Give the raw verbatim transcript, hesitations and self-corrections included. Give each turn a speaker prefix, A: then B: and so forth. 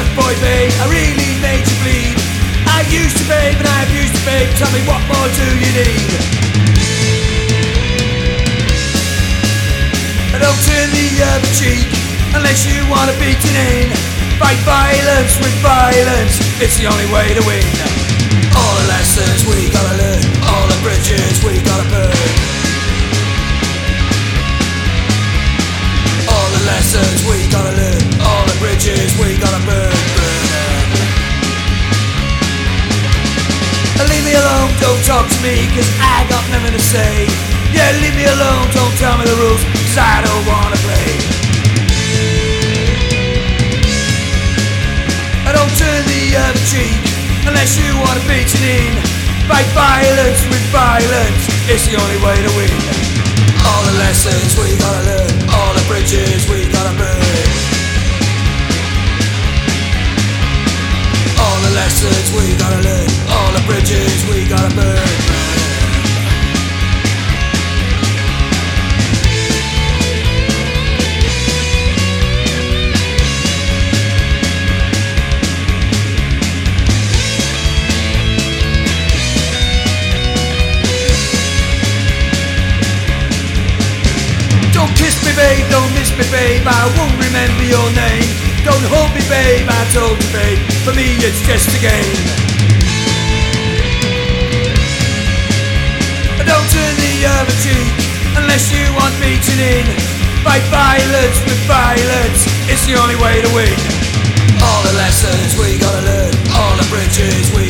A: tough boy, babe, I really made you bleed. I used to, babe, and I abused you, babe. Tell me, what more do you need? Don't turn the other cheek unless you want a beating in. Fight violence with violence, it's the only way to win. All the lessons we gotta learn, all the bridges we gotta burn. All the lessons we gotta learn, all the bridges we gotta burn, burn them. Leave me alone, don't talk to me, cause I got nothing to say. Yeah, leave me alone, don't tell me the rules, cause I don't wanna play. I don't turn the other cheek unless you want a beating in. Fight violence with violence, it's the only way to win. All the lessons we gotta learn, all the bridges we gotta burn. All the lessons we gotta learn, all the bridges we gotta burn, burn. Don't kiss me, babe, don't miss me, babe, I won't remember your name. Don't hold me, babe, I told you, babe, for me it's just a game. Don't turn the other cheek unless you want beating in. Fight violence with violence, it's the only way to win. All the lessons we gotta learn, all the bridges we